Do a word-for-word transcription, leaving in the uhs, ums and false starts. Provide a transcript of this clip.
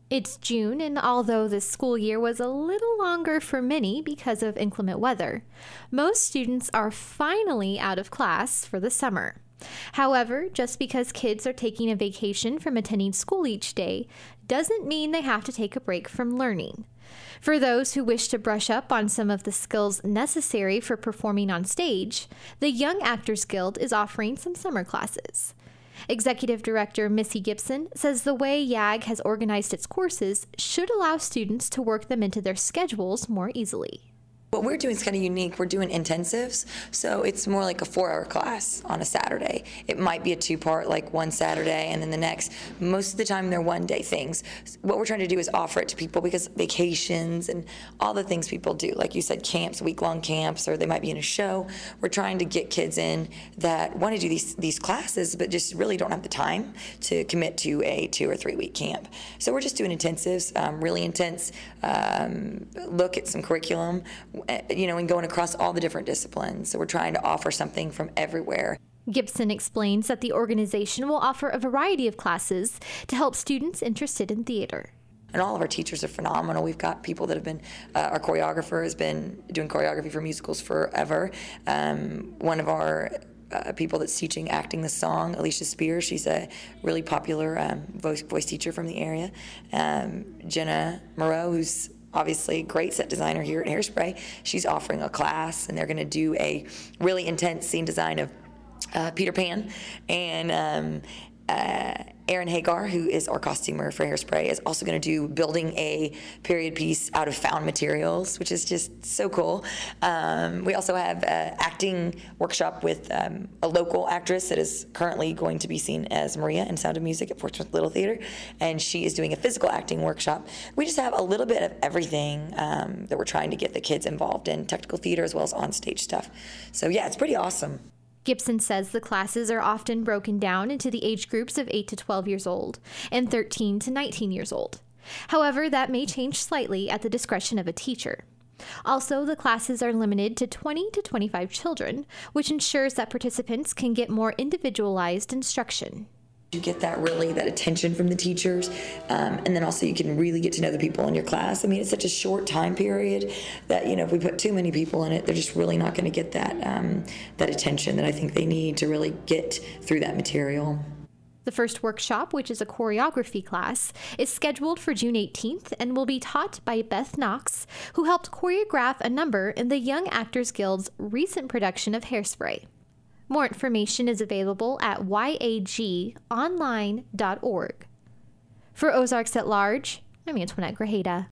It's June, and although this school year was a little longer for many because of inclement weather, most students are finally out of class for the summer. However, just because kids are taking a vacation from attending school each day doesn't mean they have to take a break from learning. For those who wish to brush up on some of the skills necessary for performing on stage, the Young Actors Guild is offering some summer classes. Executive Director Missy Gibson says the way Y A G has organized its courses should allow students to work them into their schedules more easily. What we're doing is kind of unique. We're doing intensives, so it's more like a four-hour class on a Saturday. It might be a two-part, like one Saturday and then the next. Most of the time, they're one-day things. What we're trying to do is offer it to people because vacations and all the things people do, like you said, camps, week-long camps, or they might be in a show. We're trying to get kids in that want to do these these classes, but just really don't have the time to commit to a two or three-week camp. So we're just doing intensives, um, really intense. Um, look at some curriculum. You know, and going across all the different disciplines. So we're trying to offer something from everywhere. Gibson explains that the organization will offer a variety of classes to help students interested in theater. And all of our teachers are phenomenal. We've got people that have been, uh, our choreographer has been doing choreography for musicals forever. Um, one of our Uh, people that's teaching acting the song, Alicia Spears. She's a really popular um, voice, voice teacher from the area. Um, Jenna Moreau, who's obviously a great set designer here at Hairspray. She's offering a class, and they're going to do a really intense scene design of uh, Peter Pan. And um, uh, Aaron Hagar, who is our costumer for Hairspray, is also going to do building a period piece out of found materials, which is just so cool. Um, we also have an acting workshop with um, a local actress that is currently going to be seen as Maria in Sound of Music at Portsmouth Little Theater, and she is doing a physical acting workshop. We just have a little bit of everything um, that we're trying to get the kids involved in, technical theater as well as on-stage stuff. So yeah, it's pretty awesome. Gibson says the classes are often broken down into the age groups of eight to twelve years old and thirteen to nineteen years old. However, that may change slightly at the discretion of a teacher. Also, the classes are limited to twenty to twenty-five children, which ensures that participants can get more individualized instruction. You get that really, that attention from the teachers, um, and then also you can really get to know the people in your class. I mean, it's such a short time period that, you know, if we put too many people in it, they're just really not going to get that um, that attention that I think they need to really get through that material. The first workshop, which is a choreography class, is scheduled for June eighteenth and will be taught by Beth Knox, who helped choreograph a number in the Young Actors Guild's recent production of Hairspray. More information is available at y a g online dot org. For Ozarks at Large, I'm Antoinette Grajeda.